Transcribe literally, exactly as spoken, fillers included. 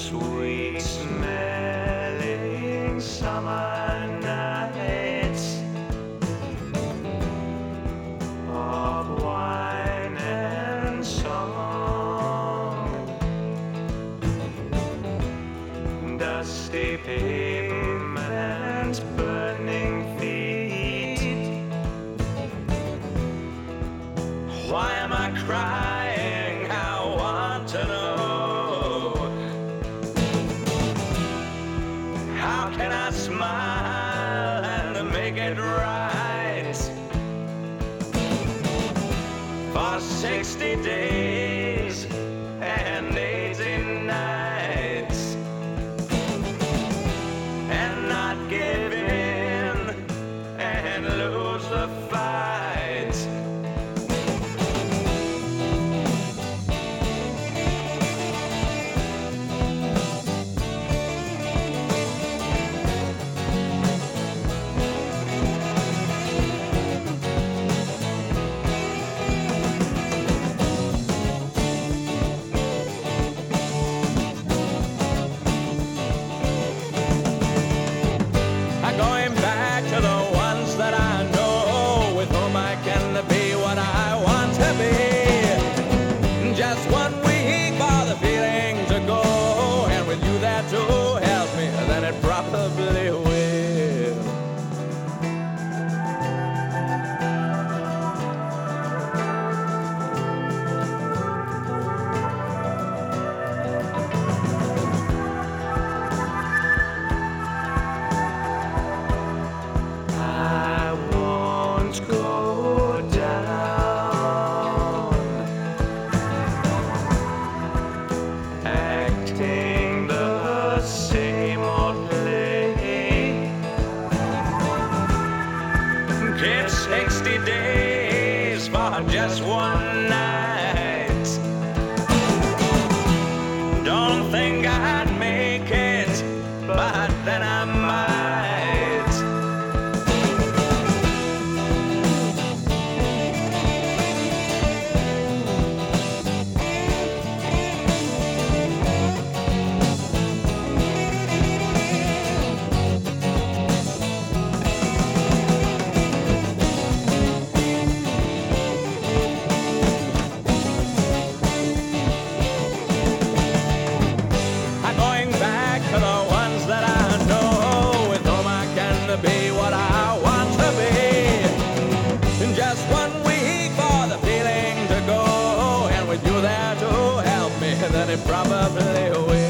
sweet smelling summer nights of wine and song, dusty pavements, burning feet. Why am I crying? I want to know. How can I smile and make it right? For sixty days and eighty nights, and not give in and lose the fight. Going back to the ones that I know, with whom I can be what I want to be. Just one week for the feeling to go, and with you there to help me, then it probably will. I won't go down acting the same old play. Give sixty days for just one night. Don't think I'd make it, but then I might. Going back to the ones that I know, with whom I can be what I want to be. In just one week for the feeling to go, and with you there to help me, then it probably will.